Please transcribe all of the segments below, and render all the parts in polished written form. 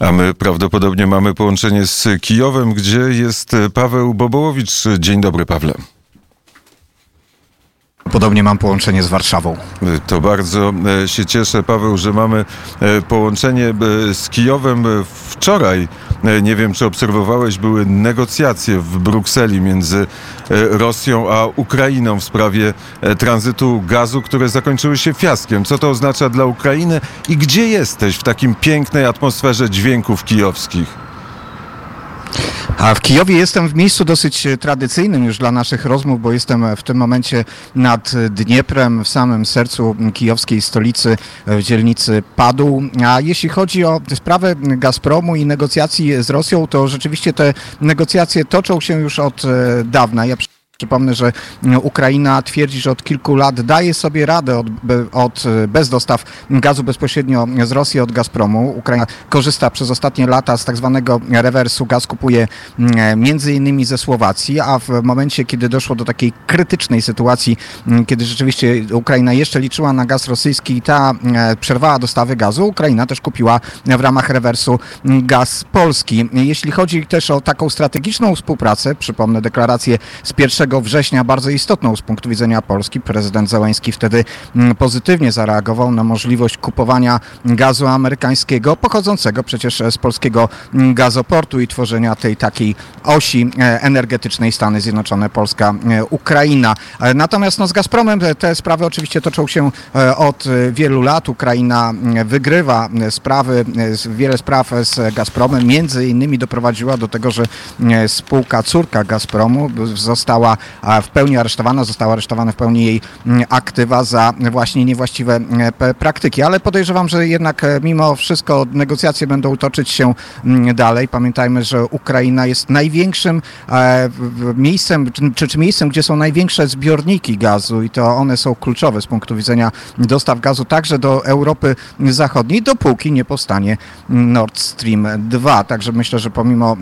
A my prawdopodobnie mamy połączenie z Kijowem, gdzie jest Paweł Bobołowicz. Dzień dobry, Pawle. Podobnie mam połączenie z Warszawą. To bardzo się cieszę, Paweł, że mamy połączenie z Kijowem. Wczoraj, nie wiem czy obserwowałeś, były negocjacje w Brukseli między Rosją a Ukrainą w sprawie tranzytu gazu, które zakończyły się fiaskiem. Co to oznacza dla Ukrainy i gdzie jesteś w takim pięknej atmosferze dźwięków kijowskich? A w Kijowie jestem w miejscu dosyć tradycyjnym już dla naszych rozmów, bo jestem w tym momencie nad Dnieprem, w samym sercu kijowskiej stolicy, w dzielnicy Padł. A jeśli chodzi o sprawę Gazpromu i negocjacji z Rosją, to rzeczywiście te negocjacje toczą się już od dawna. Przypomnę, że Ukraina twierdzi, że od kilku lat daje sobie radę bez dostaw gazu bezpośrednio z Rosji od Gazpromu. Ukraina korzysta przez ostatnie lata z tak zwanego rewersu. Gaz kupuje między innymi ze Słowacji, a w momencie, kiedy doszło do takiej krytycznej sytuacji, kiedy rzeczywiście Ukraina jeszcze liczyła na gaz rosyjski i ta przerwała dostawy gazu, Ukraina też kupiła w ramach rewersu gaz polski. Jeśli chodzi też o taką strategiczną współpracę, przypomnę deklarację z 1 września, bardzo istotną z punktu widzenia Polski. Prezydent Zełenski wtedy pozytywnie zareagował na możliwość kupowania gazu amerykańskiego, pochodzącego przecież z polskiego gazoportu i tworzenia tej takiej osi energetycznej Stany Zjednoczone, Polska, Ukraina. Natomiast z Gazpromem te sprawy oczywiście toczą się od wielu lat. Ukraina wygrywa sprawy, wiele spraw z Gazpromem. Między innymi doprowadziła do tego, że spółka córka Gazpromu została w pełni aresztowana, zostały aresztowane w pełni jej aktywa za właśnie niewłaściwe praktyki. Ale podejrzewam, że jednak mimo wszystko negocjacje będą toczyć się dalej. Pamiętajmy, że Ukraina jest największym miejscem, czy miejscem, gdzie są największe zbiorniki gazu i to one są kluczowe z punktu widzenia dostaw gazu także do Europy Zachodniej, dopóki nie powstanie Nord Stream 2. Także myślę, że pomimo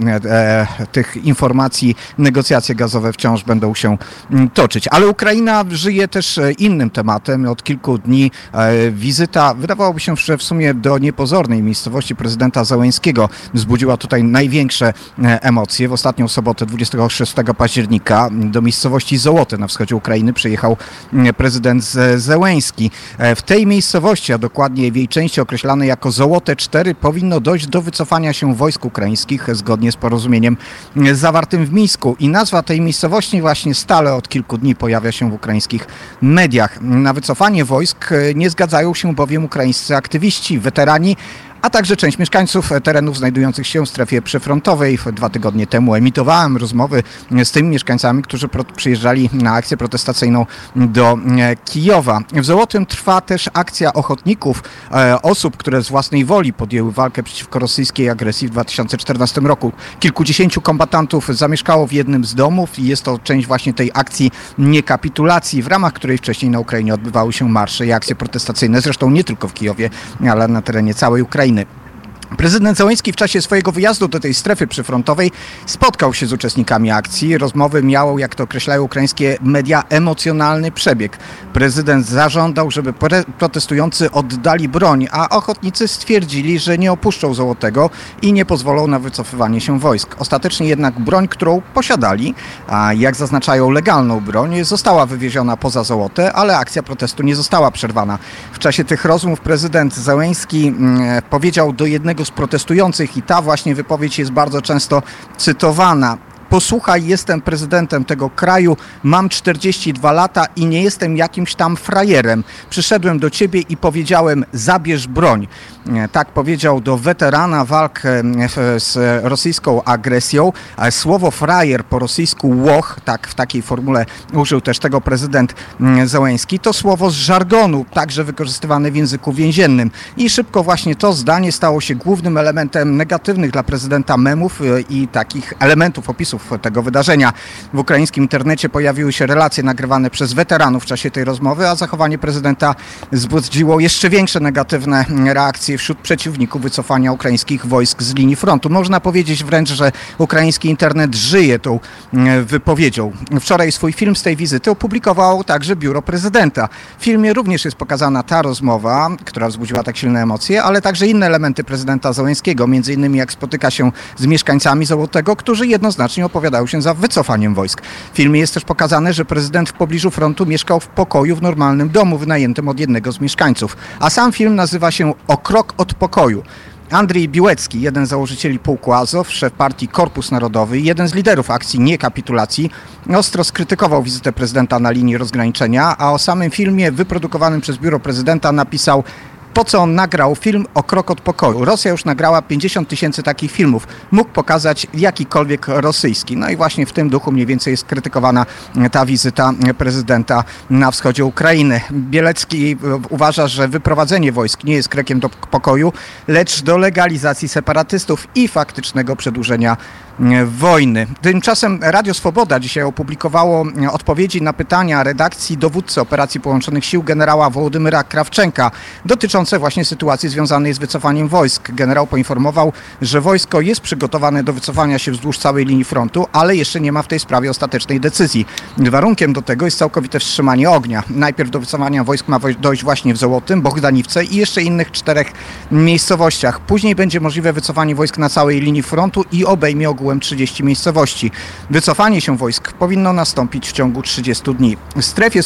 tych informacji negocjacje gazowe wciąż będą się toczyć. Ale Ukraina żyje też innym tematem. Od kilku dni wizyta, wydawałoby się, że w sumie do niepozornej miejscowości prezydenta Zełenskiego wzbudziła tutaj największe emocje. W ostatnią sobotę, 26 października, do miejscowości Zołote na wschodzie Ukrainy przyjechał prezydent Zełenski. W tej miejscowości, a dokładnie w jej części określanej jako Zołote 4, powinno dojść do wycofania się wojsk ukraińskich zgodnie z porozumieniem zawartym w Mińsku. I nazwa tej miejscowości właśnie stale od kilku dni pojawia się w ukraińskich mediach. Na wycofanie wojsk nie zgadzają się bowiem ukraińscy aktywiści, weterani, a także część mieszkańców terenów znajdujących się w strefie przyfrontowej. 2 tygodnie temu emitowałem rozmowy z tymi mieszkańcami, którzy przyjeżdżali na akcję protestacyjną do Kijowa. W Zołotym trwa też akcja ochotników, osób, które z własnej woli podjęły walkę przeciwko rosyjskiej agresji w 2014 roku. Kilkudziesięciu kombatantów zamieszkało w jednym z domów i jest to część właśnie tej akcji niekapitulacji, w ramach której wcześniej na Ukrainie odbywały się marsze i akcje protestacyjne, zresztą nie tylko w Kijowie, ale na terenie całej Ukrainy. Prezydent Zełenski w czasie swojego wyjazdu do tej strefy przyfrontowej spotkał się z uczestnikami akcji. Rozmowy miały, jak to określają ukraińskie media, emocjonalny przebieg. Prezydent zażądał, żeby protestujący oddali broń, a ochotnicy stwierdzili, że nie opuszczą Zołotego i nie pozwolą na wycofywanie się wojsk. Ostatecznie jednak broń, którą posiadali, a jak zaznaczają legalną broń, została wywieziona poza Zołotę, ale akcja protestu nie została przerwana. W czasie tych rozmów prezydent Zełenski powiedział do jednego z protestujących i ta właśnie wypowiedź jest bardzo często cytowana: posłuchaj, jestem prezydentem tego kraju, mam 42 lata i nie jestem jakimś tam frajerem. Przyszedłem do ciebie i powiedziałem, zabierz broń. Tak powiedział do weterana walk z rosyjską agresją. Słowo frajer po rosyjsku łoch, tak w takiej formule użył też tego prezydent Zełenski, to słowo z żargonu, także wykorzystywane w języku więziennym. I szybko właśnie to zdanie stało się głównym elementem negatywnych dla prezydenta memów i takich elementów opisów momentów tego wydarzenia. W ukraińskim internecie pojawiły się relacje nagrywane przez weteranów w czasie tej rozmowy, a zachowanie prezydenta wzbudziło jeszcze większe negatywne reakcje wśród przeciwników wycofania ukraińskich wojsk z linii frontu. Można powiedzieć wręcz, że ukraiński internet żyje tą wypowiedzią. Wczoraj swój film z tej wizyty opublikowało także biuro prezydenta. W filmie również jest pokazana ta rozmowa, która wzbudziła tak silne emocje, ale także inne elementy prezydenta Zełenskiego, między innymi jak spotyka się z mieszkańcami Złotego, którzy jednoznacznie opowiadają się za wycofaniem wojsk. W filmie jest też pokazane, że prezydent w pobliżu frontu mieszkał w pokoju w normalnym domu wynajętym od jednego z mieszkańców. A sam film nazywa się O krok od pokoju. Andrzej Biłecki, jeden z założycieli pułku Azow, szef partii Korpus Narodowy i jeden z liderów akcji niekapitulacji, ostro skrytykował wizytę prezydenta na linii rozgraniczenia, a o samym filmie wyprodukowanym przez biuro prezydenta napisał: po co on nagrał film O krok od pokoju? Rosja już nagrała 50 000 takich filmów. Mógł pokazać jakikolwiek rosyjski. No i właśnie w tym duchu mniej więcej jest krytykowana ta wizyta prezydenta na wschodzie Ukrainy. Bielecki uważa, że wyprowadzenie wojsk nie jest krokiem do pokoju, lecz do legalizacji separatystów i faktycznego przedłużenia wojny. Tymczasem Radio Swoboda dzisiaj opublikowało odpowiedzi na pytania redakcji dowódcy operacji Połączonych Sił generała Wołodymyra Krawczenka dotyczące właśnie sytuacji związanej z wycofaniem wojsk. Generał poinformował, że wojsko jest przygotowane do wycofania się wzdłuż całej linii frontu, ale jeszcze nie ma w tej sprawie ostatecznej decyzji. Warunkiem do tego jest całkowite wstrzymanie ognia. Najpierw do wycofania wojsk ma dojść właśnie w Złotym, Bohdaniwce i jeszcze innych 4 miejscowościach. Później będzie możliwe wycofanie wojsk na całej linii frontu i obejmie ogółem 30 miejscowości. Wycofanie się wojsk powinno nastąpić w ciągu 30 dni. W strefie,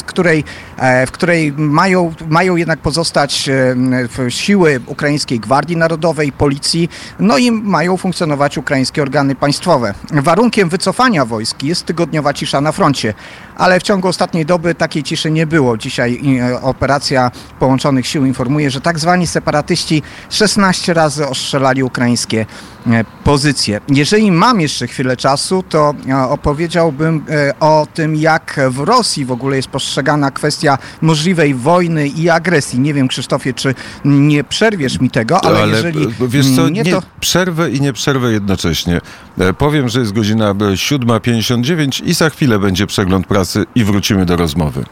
w której mają jednak pozostać siły Ukraińskiej Gwardii Narodowej, policji, no i mają funkcjonować ukraińskie organy państwowe. Warunkiem wycofania wojsk jest tygodniowa cisza na froncie, ale w ciągu ostatniej doby takiej ciszy nie było. Dzisiaj operacja Połączonych Sił informuje, że tak zwani separatyści 16 razy ostrzelali ukraińskie pozycje. Jeżeli mam jeszcze chwilę czasu, to opowiedziałbym o tym, jak w Rosji w ogóle jest postrzegana kwestia możliwej wojny i agresji. Nie wiem, Krzysztofie, czy nie przerwiesz mi tego, ale jeżeli wiesz co, nie, to... Przerwę i nie przerwę jednocześnie. Powiem, że jest godzina 7:59 i za chwilę będzie przegląd prasy i wrócimy do rozmowy.